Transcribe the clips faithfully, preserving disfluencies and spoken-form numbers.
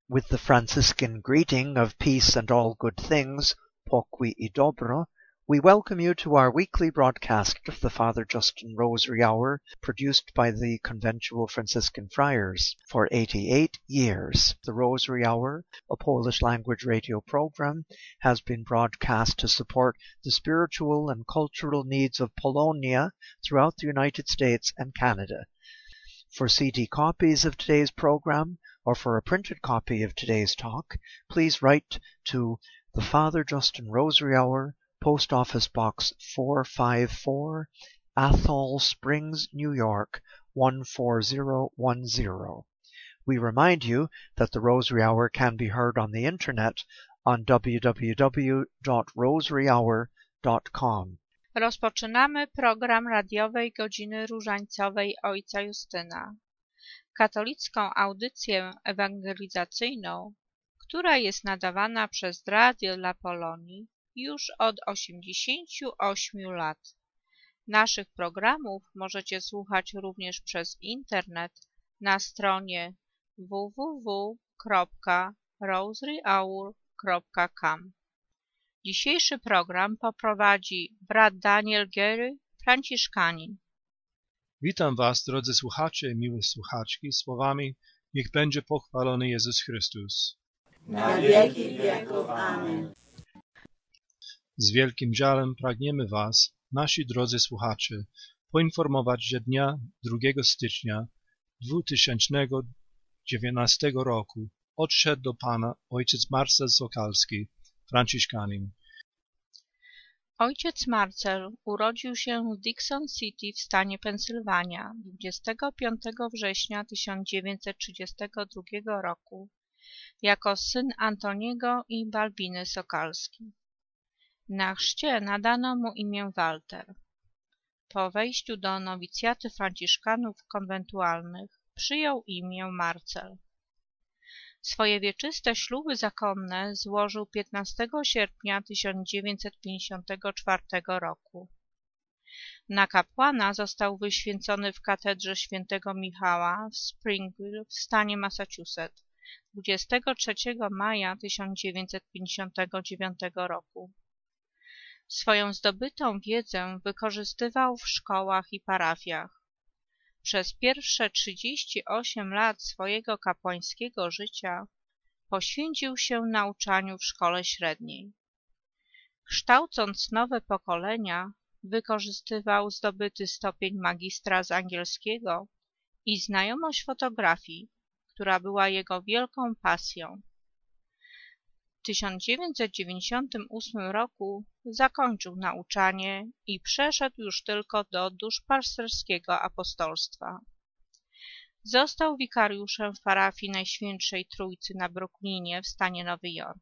With the Franciscan greeting of peace and all good things, pokój i dobro, we welcome you to our weekly broadcast of the Father Justin Rosary Hour, produced by the Conventual Franciscan Friars for eighty-eight years. The Rosary Hour, a Polish-language radio program, has been broadcast to support the spiritual and cultural needs of Polonia throughout the United States and Canada. For C D copies of today's program, or for a printed copy of today's talk, please write to the Father Justin Rosary Hour, Post Office Box four five four, Athol Springs, New York one four zero one zero. We remind you that the Rosary Hour can be heard on the internet on w w w dot rosary hour dot com. Rozpoczynamy program radiowej Godziny Różańcowej Ojca Justyna, katolicką audycję ewangelizacyjną, która jest nadawana przez Radio dla Polonii już od osiemdziesięciu ośmiu lat. Naszych programów możecie słuchać również przez internet na stronie w w w kropka rosary hour kropka com. Dzisiejszy program poprowadzi brat Daniel Gery, franciszkanin. Witam Was, drodzy słuchacze i miłe słuchaczki, słowami: niech będzie pochwalony Jezus Chrystus. Na wieki wieków. Amen. Z wielkim żalem pragniemy Was, nasi drodzy słuchacze, poinformować, że dnia drugiego stycznia dwa tysiące dziewiętnastego roku odszedł do Pana ojciec Marcel Sokalski, franciszkanin. Ojciec Marcel urodził się w Dixon City w stanie Pensylwania dwudziestego piątego września tysiąc dziewięćset trzydziestego drugiego roku jako syn Antoniego i Balbiny Sokalski. Na chrzcie nadano mu imię Walter. Po wejściu do nowicjaty franciszkanów konwentualnych przyjął imię Marcel. Swoje wieczyste śluby zakonne złożył piętnastego sierpnia tysiąc dziewięćset pięćdziesiątego czwartego roku. Na kapłana został wyświęcony w katedrze świętego Michała w Springville w stanie Massachusetts dwudziestego trzeciego maja tysiąc dziewięćset pięćdziesiątego dziewiątego roku. Swoją zdobytą wiedzę wykorzystywał w szkołach i parafiach. Przez pierwsze trzydzieści osiem lat swojego kapłańskiego życia poświęcił się nauczaniu w szkole średniej. Kształcąc nowe pokolenia, wykorzystywał zdobyty stopień magistra z angielskiego i znajomość fotografii, która była jego wielką pasją. W tysiąc dziewięćset dziewięćdziesiątym ósmym roku zakończył nauczanie i przeszedł już tylko do duszpasterskiego apostolstwa. Został wikariuszem w parafii Najświętszej Trójcy na Brooklynie w stanie Nowy Jork.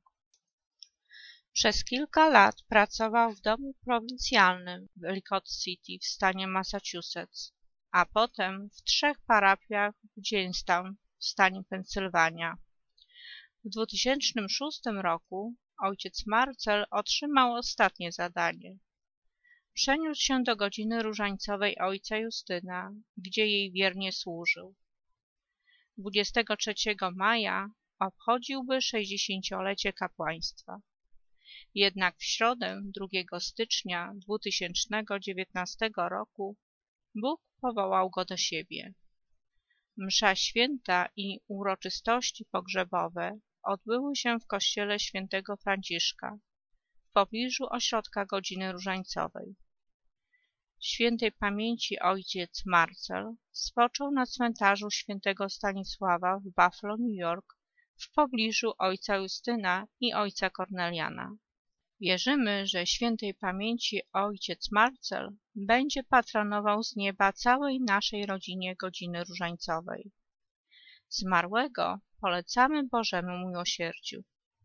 Przez kilka lat pracował w domu prowincjalnym w Ellicott City w stanie Massachusetts, a potem w trzech parafiach w Jamestown w stanie Pensylwania. W dwa tysiące szóstym roku ojciec Marcel otrzymał ostatnie zadanie. Przeniósł się do Godziny Różańcowej Ojca Justyna, gdzie jej wiernie służył. dwudziestego trzeciego maja obchodziłby sześćdziesięciolecie kapłaństwa. Jednak w środę drugiego stycznia dwa tysiące dziewiętnastego roku Bóg powołał go do siebie. Msza święta i uroczystości pogrzebowe odbyły się w kościele świętego Franciszka w pobliżu ośrodka Godziny Różańcowej. Świętej pamięci ojciec Marcel spoczął na cmentarzu świętego Stanisława w Buffalo, New York w pobliżu ojca Justyna i ojca Korneliana. Wierzymy, że świętej pamięci ojciec Marcel będzie patronował z nieba całej naszej rodzinie Godziny Różańcowej. Zmarłego polecamy Bożemu miłosierdziu.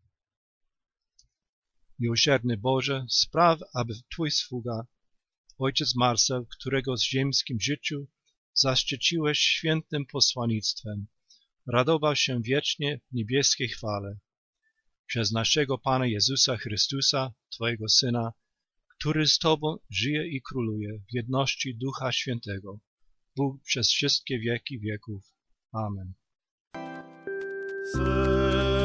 Miłosierny Boże, spraw, aby Twój sługa, ojciec Marcel, którego z ziemskim życiu zaszczyciłeś świętym posłanictwem, radował się wiecznie w niebieskiej chwale. Przez naszego Pana Jezusa Chrystusa, Twojego Syna, który z Tobą żyje i króluje w jedności Ducha Świętego, Bóg przez wszystkie wieki wieków. Amen.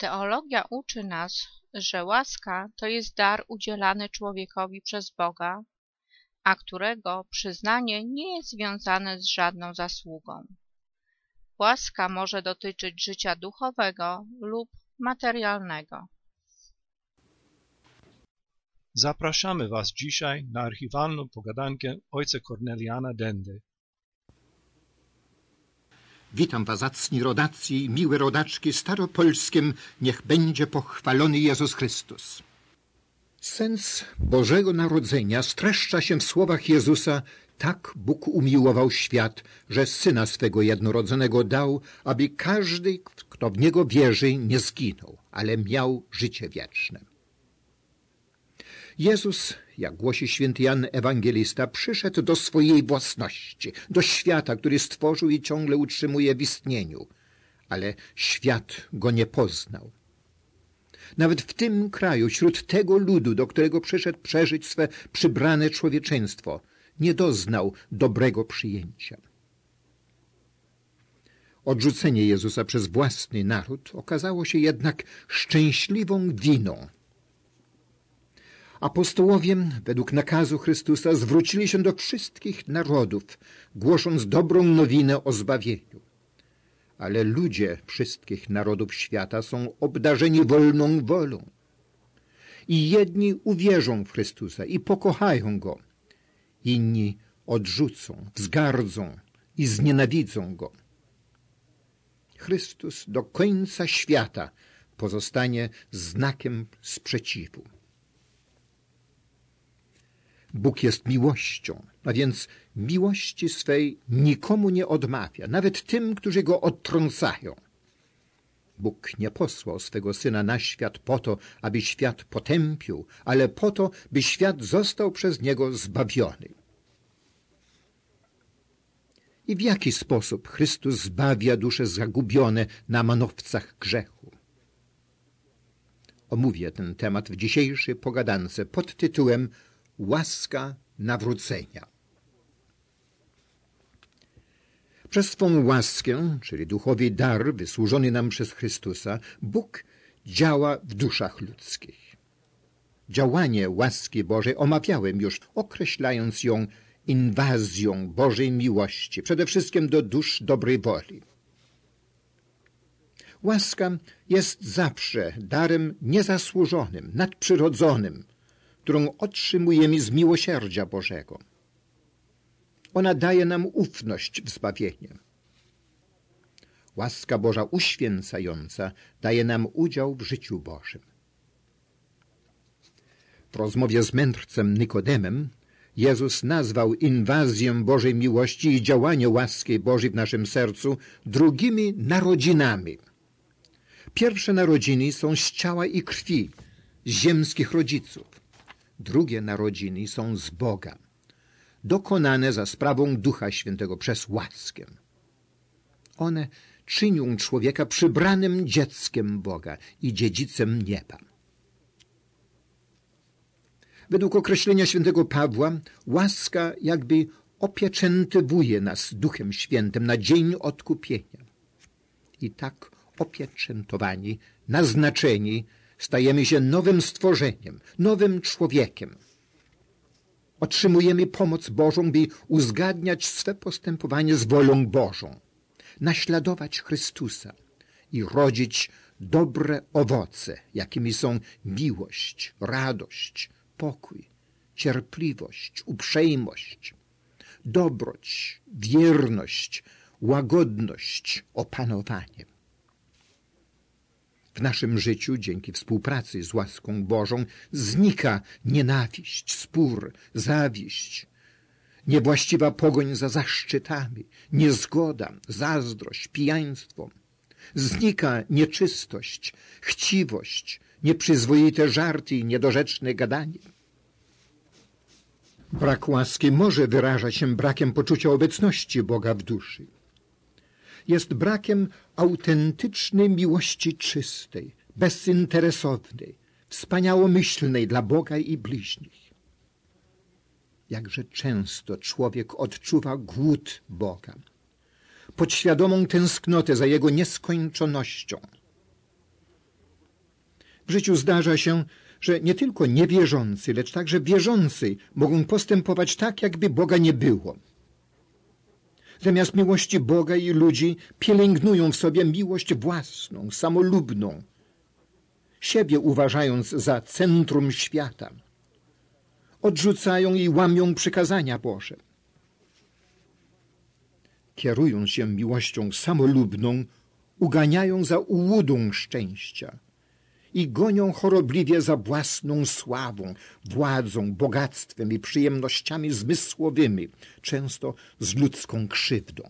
Teologia uczy nas, że łaska to jest dar udzielany człowiekowi przez Boga, a którego przyznanie nie jest związane z żadną zasługą. Łaska może dotyczyć życia duchowego lub materialnego. Zapraszamy Was dzisiaj na archiwalną pogadankę ojca Korneliana Dendy. Witam was, zacni rodacy i miłe rodaczki staropolskim, niech będzie pochwalony Jezus Chrystus. Sens Bożego Narodzenia streszcza się w słowach Jezusa: tak Bóg umiłował świat, że Syna swego jednorodzonego dał, aby każdy, kto w Niego wierzy, nie zginął, ale miał życie wieczne. Jezus, jak głosi święty Jan Ewangelista, przyszedł do swojej własności, do świata, który stworzył i ciągle utrzymuje w istnieniu, ale świat go nie poznał. Nawet w tym kraju, wśród tego ludu, do którego przyszedł przeżyć swe przybrane człowieczeństwo, nie doznał dobrego przyjęcia. Odrzucenie Jezusa przez własny naród okazało się jednak szczęśliwą winą. Apostołowie, według nakazu Chrystusa, zwrócili się do wszystkich narodów, głosząc dobrą nowinę o zbawieniu. Ale ludzie wszystkich narodów świata są obdarzeni wolną wolą. I jedni uwierzą w Chrystusa i pokochają Go, inni odrzucą, wzgardzą i znienawidzą Go. Chrystus do końca świata pozostanie znakiem sprzeciwu. Bóg jest miłością, a więc miłości swej nikomu nie odmawia, nawet tym, którzy Go odtrącają. Bóg nie posłał swego Syna na świat po to, aby świat potępił, ale po to, by świat został przez Niego zbawiony. I w jaki sposób Chrystus zbawia dusze zagubione na manowcach grzechu? Omówię ten temat w dzisiejszej pogadance pod tytułem Łaska nawrócenia. Przez swą łaskę, czyli duchowy dar wysłużony nam przez Chrystusa, Bóg działa w duszach ludzkich. Działanie łaski Bożej omawiałem już, określając ją inwazją Bożej miłości, przede wszystkim do dusz dobrej woli. Łaska jest zawsze darem niezasłużonym, nadprzyrodzonym, którą otrzymujemy z miłosierdzia Bożego. Ona daje nam ufność w zbawienie. Łaska Boża uświęcająca daje nam udział w życiu Bożym. W rozmowie z mędrcem Nikodemem Jezus nazwał inwazję Bożej miłości i działanie łaski Bożej w naszym sercu drugimi narodzinami. Pierwsze narodziny są z ciała i krwi, z ziemskich rodziców. Drugie narodziny są z Boga, dokonane za sprawą Ducha Świętego przez łaskę. One czynią człowieka przybranym dzieckiem Boga i dziedzicem nieba. Według określenia świętego Pawła, łaska jakby opieczętywuje nas Duchem Świętym na dzień odkupienia. I tak opieczętowani, naznaczeni, stajemy się nowym stworzeniem, nowym człowiekiem. Otrzymujemy pomoc Bożą, by uzgadniać swe postępowanie z wolą Bożą, naśladować Chrystusa i rodzić dobre owoce, jakimi są miłość, radość, pokój, cierpliwość, uprzejmość, dobroć, wierność, łagodność, opanowanie. W naszym życiu, dzięki współpracy z łaską Bożą, znika nienawiść, spór, zawiść, niewłaściwa pogoń za zaszczytami, niezgoda, zazdrość, pijaństwo. Znika nieczystość, chciwość, nieprzyzwoite żarty i niedorzeczne gadanie. Brak łaski może wyrażać się brakiem poczucia obecności Boga w duszy. Jest brakiem autentycznej miłości czystej, bezinteresownej, wspaniałomyślnej dla Boga i bliźnich. Jakże często człowiek odczuwa głód Boga, podświadomą tęsknotę za Jego nieskończonością. W życiu zdarza się, że nie tylko niewierzący, lecz także wierzący mogą postępować tak, jakby Boga nie było. Zamiast miłości Boga i ludzi pielęgnują w sobie miłość własną, samolubną, siebie uważając za centrum świata. Odrzucają i łamią przykazania Boże. Kierując się miłością samolubną, uganiają za ułudą szczęścia i gonią chorobliwie za własną sławą, władzą, bogactwem i przyjemnościami zmysłowymi, często z ludzką krzywdą.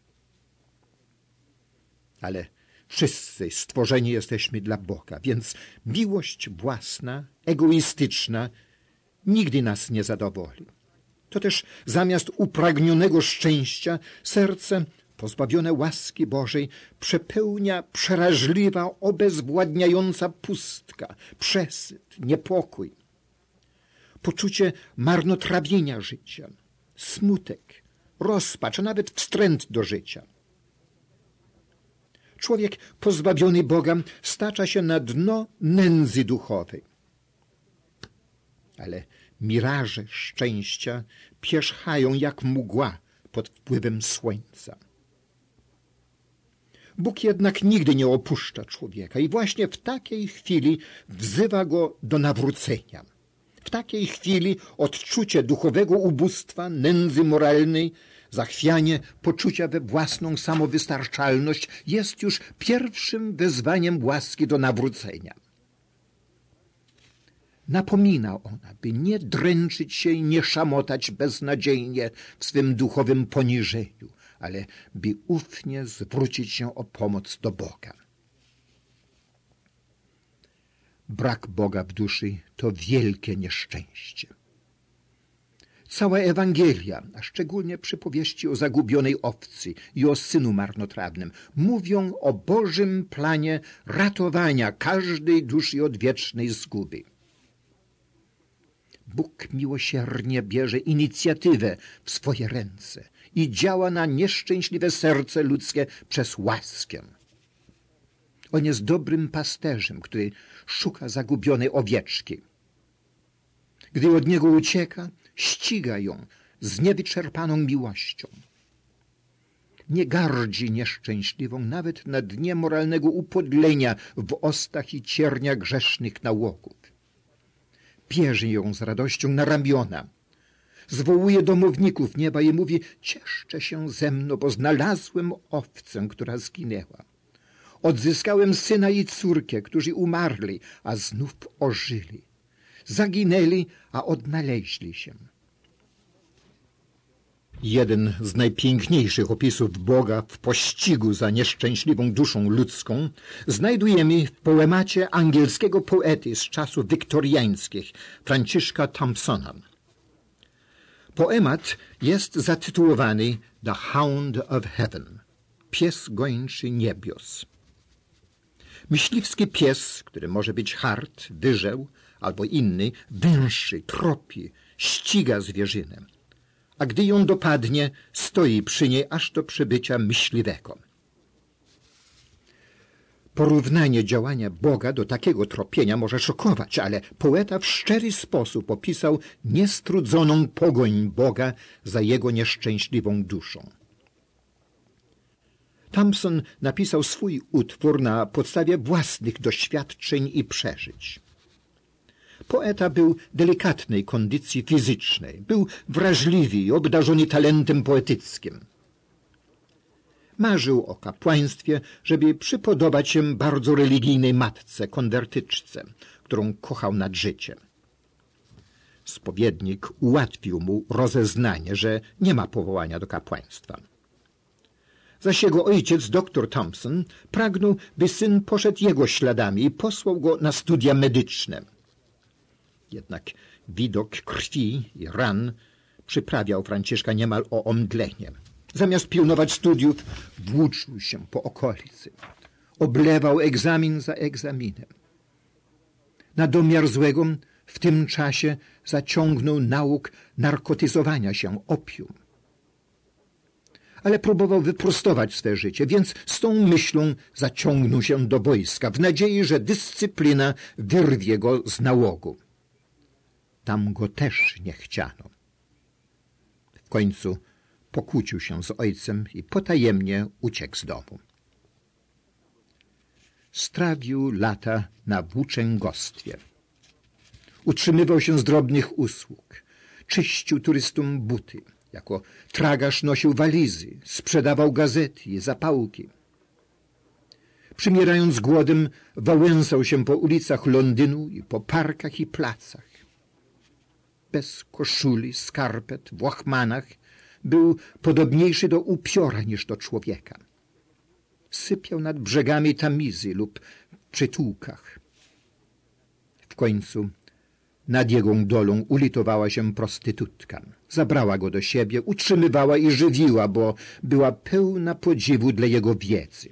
Ale wszyscy stworzeni jesteśmy dla Boga, więc miłość własna, egoistyczna, nigdy nas nie zadowoli. To też zamiast upragnionego szczęścia serce pozbawione łaski Bożej przepełnia przeraźliwa, obezwładniająca pustka, przesyt, niepokój, poczucie marnotrawienia życia, smutek, rozpacz, a nawet wstręt do życia. Człowiek pozbawiony Boga stacza się na dno nędzy duchowej. Ale miraże szczęścia pierzchają jak mgła pod wpływem słońca. Bóg jednak nigdy nie opuszcza człowieka i właśnie w takiej chwili wzywa go do nawrócenia. W takiej chwili odczucie duchowego ubóstwa, nędzy moralnej, zachwianie poczucia we własną samowystarczalność jest już pierwszym wezwaniem łaski do nawrócenia. Napomina ona, by nie dręczyć się i nie szamotać beznadziejnie w swym duchowym poniżeniu, ale by ufnie zwrócić się o pomoc do Boga. Brak Boga w duszy to wielkie nieszczęście. Cała Ewangelia, a szczególnie przypowieści o zagubionej owcy i o synu marnotrawnym, mówią o Bożym planie ratowania każdej duszy od wiecznej zguby. Bóg miłosiernie bierze inicjatywę w swoje ręce i działa na nieszczęśliwe serce ludzkie przez łaskę. On jest dobrym pasterzem, który szuka zagubionej owieczki. Gdy od niego ucieka, ściga ją z niewyczerpaną miłością. Nie gardzi nieszczęśliwą nawet na dnie moralnego upodlenia w ostach i cierniach grzesznych nałogów. Bierze ją z radością na ramiona, zwołuje domowników nieba i mówi: cieszcie się ze mną, bo znalazłem owcę, która zginęła. Odzyskałem syna i córkę, którzy umarli, a znów ożyli. Zaginęli, a odnaleźli się. Jeden z najpiękniejszych opisów Boga w pościgu za nieszczęśliwą duszą ludzką znajdujemy w poemacie angielskiego poety z czasów wiktoriańskich, Franciszka Thompsona. Poemat jest zatytułowany The Hound of Heaven, pies gończy niebios. Myśliwski pies, który może być hart, wyżeł albo inny, węszy, tropi, ściga zwierzynę, a gdy ją dopadnie, stoi przy niej aż do przybycia myśliwego. Porównanie działania Boga do takiego tropienia może szokować, ale poeta w szczery sposób opisał niestrudzoną pogoń Boga za jego nieszczęśliwą duszą. Thompson napisał swój utwór na podstawie własnych doświadczeń i przeżyć. Poeta był delikatnej kondycji fizycznej, był wrażliwy i obdarzony talentem poetyckim. Marzył o kapłaństwie, żeby przypodobać się bardzo religijnej matce, konwertyczce, którą kochał nad życiem. Spowiednik ułatwił mu rozeznanie, że nie ma powołania do kapłaństwa. Zaś jego ojciec, doktor Thompson, pragnął, by syn poszedł jego śladami i posłał go na studia medyczne. Jednak widok krwi i ran przyprawiał Franciszka niemal o omdlenie. Zamiast pilnować studiów, włóczył się po okolicy. Oblewał egzamin za egzaminem. Na domiar złego w tym czasie zaciągnął nauk narkotyzowania się, opium. ale próbował wyprostować swe życie, więc z tą myślą zaciągnął się do wojska, w nadziei, że dyscyplina wyrwie go z nałogu. Tam go też nie chciano. W końcu pokłócił się z ojcem i potajemnie uciekł z domu. Strawił lata na włóczęgostwie. Utrzymywał się z drobnych usług. Czyścił turystom buty. Jako tragarz nosił walizy. Sprzedawał gazety i zapałki. Przymierając głodem, wałęsał się po ulicach Londynu i po parkach i placach. Bez koszuli, skarpet, w łachmanach był podobniejszy do upiora niż do człowieka. Sypiał nad brzegami Tamizy lub w przytułkach. W końcu nad jego dolą ulitowała się prostytutka. Zabrała go do siebie, utrzymywała i żywiła, bo była pełna podziwu dla jego wiedzy.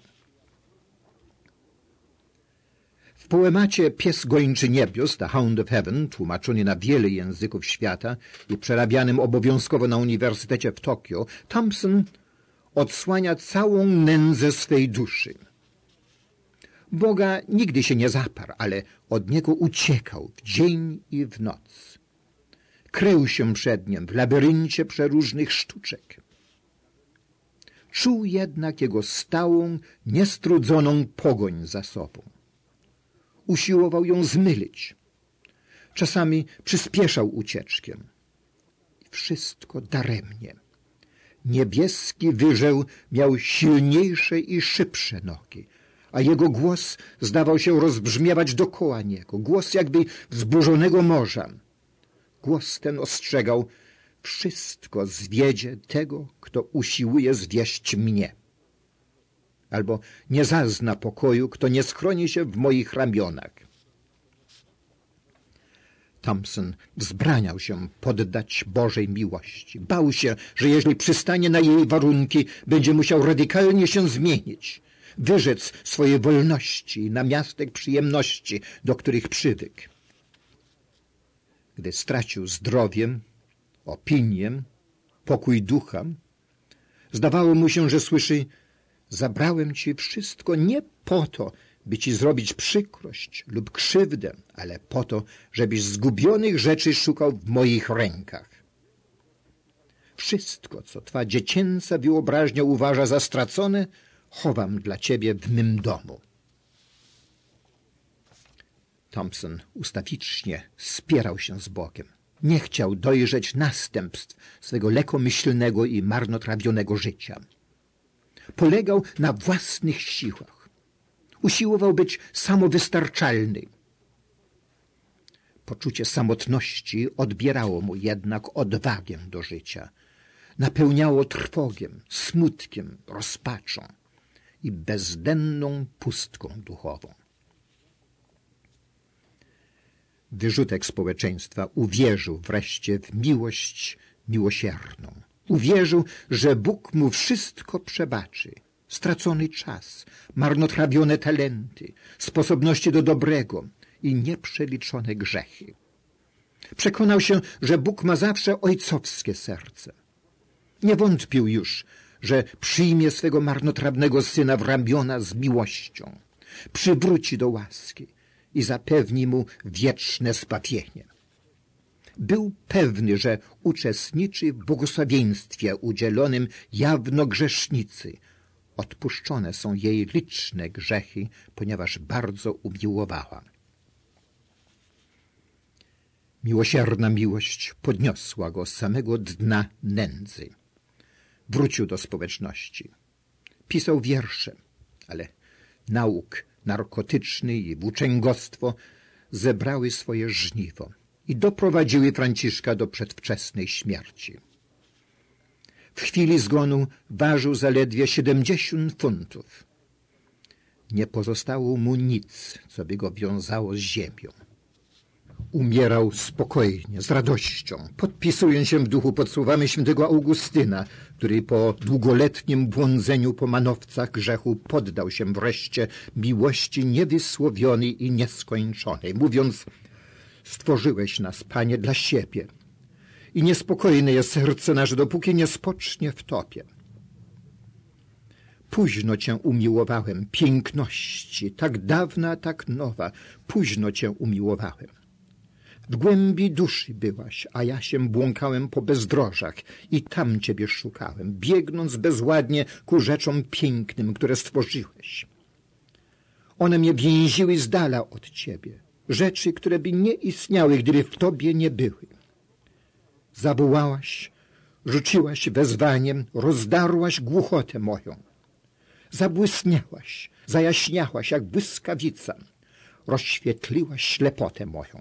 W poemacie Pies gończy niebios, The Hound of Heaven, tłumaczony na wiele języków świata i przerabianym obowiązkowo na Uniwersytecie w Tokio, Thompson odsłania całą nędzę swej duszy. Boga nigdy się nie zaparł, ale od niego uciekał w dzień i w noc. Krył się przed nim w labiryncie przeróżnych sztuczek. Czuł jednak jego stałą, niestrudzoną pogoń za sobą. Usiłował ją zmylić. Czasami przyspieszał ucieczkę. I wszystko daremnie. Niebieski wyżeł miał silniejsze i szybsze nogi, a jego głos zdawał się rozbrzmiewać dokoła niego. Głos jakby wzburzonego morza. Głos ten ostrzegał: wszystko zwiedzie tego, kto usiłuje zwieść mnie. Albo nie zazna pokoju, kto nie schroni się w moich ramionach. Thompson wzbraniał się poddać Bożej miłości. Bał się, że jeśli przystanie na jej warunki, będzie musiał radykalnie się zmienić, wyrzec swojej wolności na miastek przyjemności, do których przywykł. Gdy stracił zdrowie, opinię, pokój ducha, zdawało mu się, że słyszy: zabrałem ci wszystko nie po to, by ci zrobić przykrość lub krzywdę, ale po to, żebyś zgubionych rzeczy szukał w moich rękach. Wszystko, co twa dziecięca wyobraźnia uważa za stracone, chowam dla ciebie w mym domu. Thompson ustawicznie spierał się z Bogiem. Nie chciał dojrzeć następstw swego lekkomyślnego i marnotrawionego życia. Polegał na własnych siłach. Usiłował być samowystarczalny. Poczucie samotności odbierało mu jednak odwagę do życia. Napełniało trwogiem, smutkiem, rozpaczą i bezdenną pustką duchową. Wyrzutek społeczeństwa uwierzył wreszcie w miłość miłosierną. Uwierzył, że Bóg mu wszystko przebaczy. Stracony czas, marnotrawione talenty, sposobności do dobrego i nieprzeliczone grzechy. Przekonał się, że Bóg ma zawsze ojcowskie serce. Nie wątpił już, że przyjmie swego marnotrawnego syna w ramiona z miłością, przywróci do łaski i zapewni mu wieczne zbawienie. Był pewny, że uczestniczy w błogosławieństwie udzielonym jawno grzesznicy. Odpuszczone są jej liczne grzechy, ponieważ bardzo umiłowała. Miłosierna miłość podniosła go z samego dna nędzy. Wrócił do społeczności. Pisał wiersze, ale nauk narkotyczny i włóczęgostwo zebrały swoje żniwo i doprowadziły Franciszka do przedwczesnej śmierci. W chwili zgonu ważył zaledwie siedemdziesiąt funtów. Nie pozostało mu nic, co by go wiązało z ziemią. Umierał spokojnie, z radością, podpisując się w duchu pod słowami świętego Augustyna, który po długoletnim błądzeniu po manowcach grzechu poddał się wreszcie miłości niewysłowionej i nieskończonej, mówiąc: stworzyłeś nas, Panie, dla siebie i niespokojne jest serce nasze, dopóki nie spocznie w Tobie. Późno Cię umiłowałem, piękności, tak dawna, tak nowa, późno Cię umiłowałem. W głębi duszy byłaś, a ja się błąkałem po bezdrożach i tam Ciebie szukałem, biegnąc bezładnie ku rzeczom pięknym, które stworzyłeś. One mnie więziły z dala od Ciebie, rzeczy, które by nie istniały, gdyby w Tobie nie były. Zawołałaś, rzuciłaś wezwaniem, rozdarłaś głuchotę moją. Zabłysniałaś, zajaśniałaś jak błyskawica, rozświetliłaś ślepotę moją.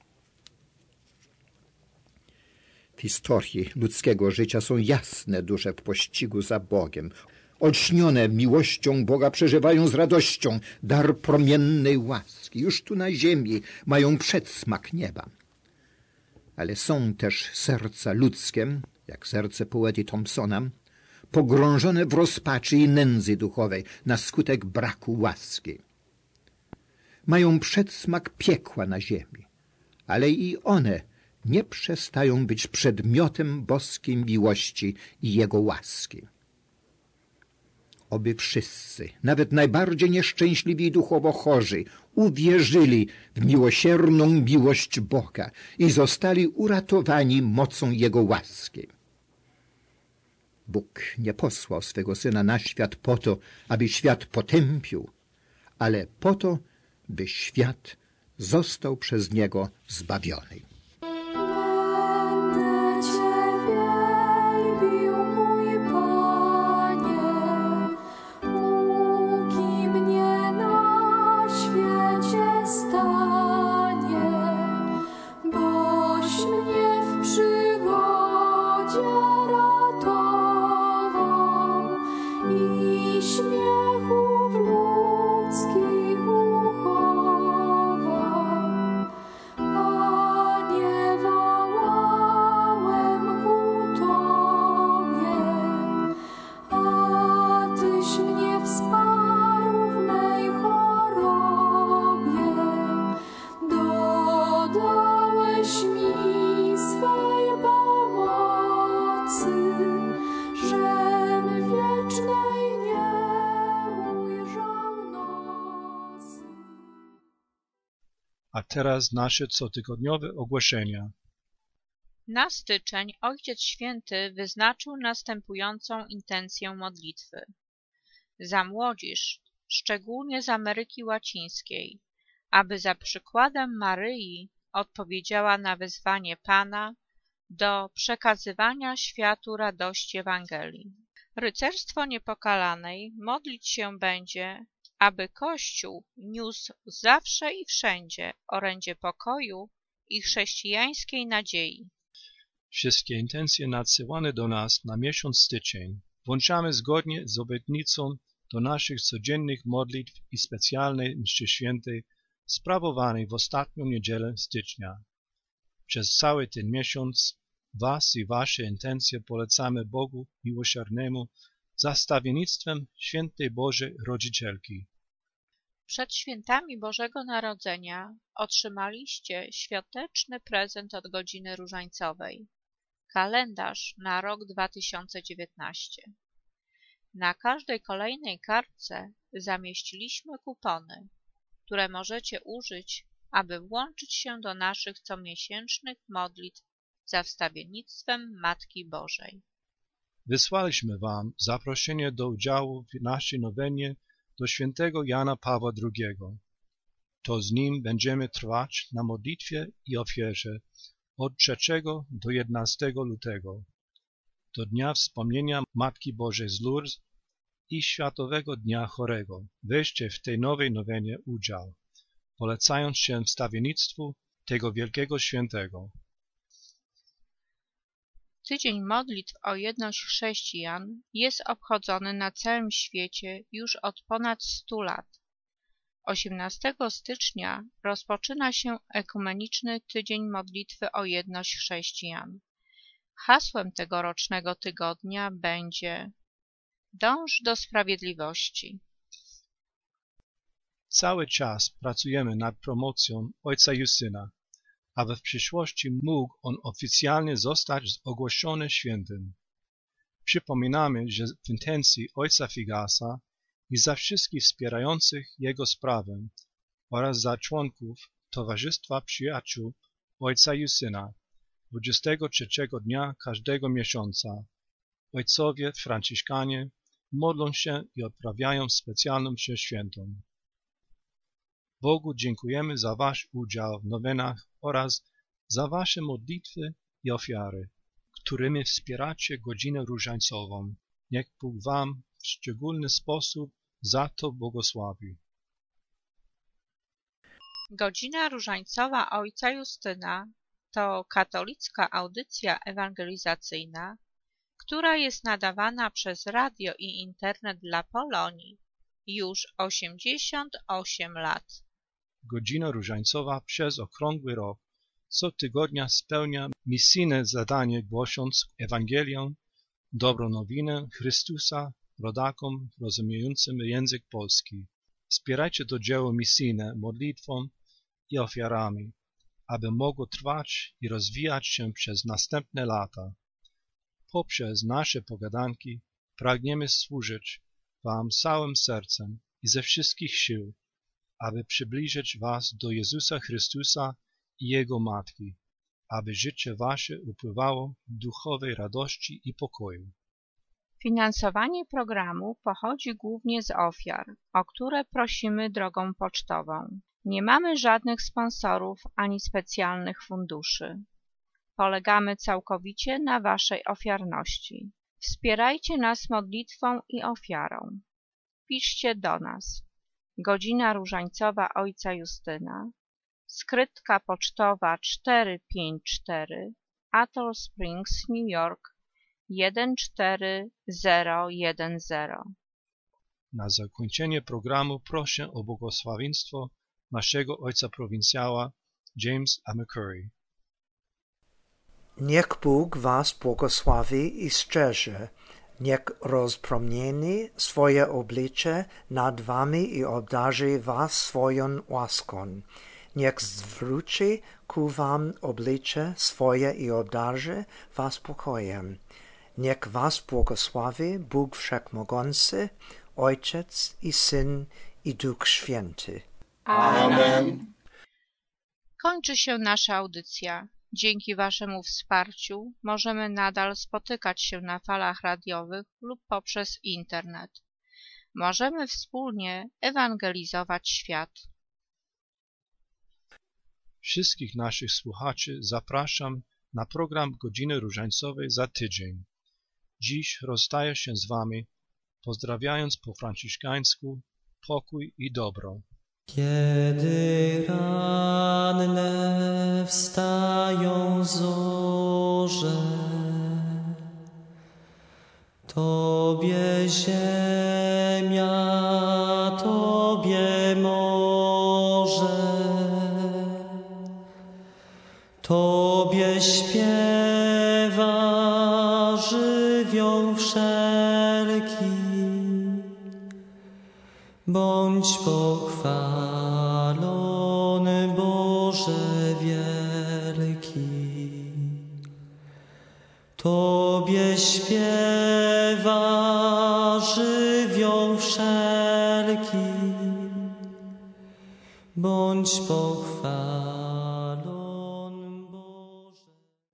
W historii ludzkiego życia są jasne dusze w pościgu za Bogiem. Olśnione miłością Boga przeżywają z radością dar promiennej łaski. Już tu na ziemi mają przedsmak nieba. Ale są też serca ludzkie, jak serce poety Thompsona, pogrążone w rozpaczy i nędzy duchowej na skutek braku łaski. Mają przedsmak piekła na ziemi, ale i one nie przestają być przedmiotem boskiej miłości i Jego łaski. Oby wszyscy, nawet najbardziej nieszczęśliwi duchowo chorzy, uwierzyli w miłosierną miłość Boga i zostali uratowani mocą Jego łaski. Bóg nie posłał swego Syna na świat po to, aby świat potępił, ale po to, by świat został przez Niego zbawiony. A teraz nasze cotygodniowe ogłoszenia. Na styczeń Ojciec Święty wyznaczył następującą intencję modlitwy. Za młodzież, szczególnie z Ameryki Łacińskiej, aby za przykładem Maryi odpowiedziała na wezwanie Pana do przekazywania światu radości Ewangelii. Rycerstwo Niepokalanej modlić się będzie, aby Kościół niósł zawsze i wszędzie orędzie pokoju i chrześcijańskiej nadziei. Wszystkie intencje nadsyłane do nas na miesiąc styczeń włączamy zgodnie z obietnicą do naszych codziennych modlitw i specjalnej mszy świętej sprawowanej w ostatnią niedzielę stycznia. Przez cały ten miesiąc Was i Wasze intencje polecamy Bogu miłosiernemu za stawiennictwem Świętej Bożej Rodzicielki. Przed świętami Bożego Narodzenia otrzymaliście świąteczny prezent od Godziny Różańcowej. Kalendarz na rok dwa tysiące dziewiętnasty. Na każdej kolejnej kartce zamieściliśmy kupony, które możecie użyć, aby włączyć się do naszych comiesięcznych modlitw za wstawiennictwem Matki Bożej. Wysłaliśmy Wam zaproszenie do udziału w naszej nowenie do świętego Jana Pawła drugiego. To z nim będziemy trwać na modlitwie i ofierze od trzeciego do jedenastego lutego, do Dnia Wspomnienia Matki Bożej z Lourdes i Światowego Dnia Chorego. Weźcie w tej nowej nowenie udział, polecając się wstawiennictwu tego wielkiego świętego. Tydzień modlitw o jedność chrześcijan jest obchodzony na całym świecie już od ponad stu lat. osiemnastego stycznia rozpoczyna się Ekumeniczny Tydzień Modlitwy o jedność chrześcijan. Hasłem tegorocznego tygodnia będzie: Dąż do sprawiedliwości. Cały czas pracujemy nad promocją Ojca Justyna, aby w przyszłości mógł on oficjalnie zostać ogłoszony świętym. Przypominamy, że w intencji ojca Figasa i za wszystkich wspierających jego sprawę oraz za członków Towarzystwa Przyjaciół Ojca Justyna dwudziestego trzeciego dnia każdego miesiąca ojcowie franciszkanie modlą się i odprawiają specjalną mszę świętą. Bogu dziękujemy za wasz udział w nowinach oraz za wasze modlitwy i ofiary, którymi wspieracie godzinę różańcową. Niech Bóg wam w szczególny sposób za to błogosławi. Godzina różańcowa Ojca Justyna to katolicka audycja ewangelizacyjna, która jest nadawana przez radio i internet dla Polonii już osiemdziesiąt osiem lat. Godzina różańcowa przez okrągły rok co tygodnia spełnia misyjne zadanie, głosząc Ewangelię, dobrą nowinę Chrystusa rodakom rozumiejącym język polski. Wspierajcie to dzieło misyjne modlitwą i ofiarami, aby mogło trwać i rozwijać się przez następne lata. Poprzez nasze pogadanki pragniemy służyć wam całym sercem i ze wszystkich sił, aby przybliżyć was do Jezusa Chrystusa i Jego Matki, aby życie wasze upływało w duchowej radości i pokoju. Finansowanie programu pochodzi głównie z ofiar, o które prosimy drogą pocztową. Nie mamy żadnych sponsorów ani specjalnych funduszy. Polegamy całkowicie na waszej ofiarności. Wspierajcie nas modlitwą i ofiarą. Piszcie do nas. Godzina różańcowa Ojca Justyna, skrytka pocztowa czterysta pięćdziesiąt cztery, Atoll Springs, New York jeden cztery zero jeden zero. Na zakończenie programu proszę o błogosławieństwo naszego ojca prowincjała James A. McCurry. Niech Bóg was błogosławi i strzeże. Niech rozpromieni swoje oblicze nad wami i obdarzy was swoją łaską. Niech zwróci ku wam oblicze swoje i obdarzy was pokojem. Niech was błogosławi Bóg Wszechmogący, Ojciec i Syn i Duch Święty. Amen. Kończy się nasza audycja. Dzięki waszemu wsparciu możemy nadal spotykać się na falach radiowych lub poprzez internet. Możemy wspólnie ewangelizować świat. Wszystkich naszych słuchaczy zapraszam na program Godziny Różańcowej za tydzień. Dziś rozstaję się z wami, pozdrawiając po franciszkańsku pokój i dobro. Kiedy ranne wstają zorze, Tobie ziemia, Tobie morze, Tobie śpiewa żywioł wszelki. Bądź pochwalony, Boże wielki. Tobie śpiewa żywioł wszelki. Bądź pochwalony.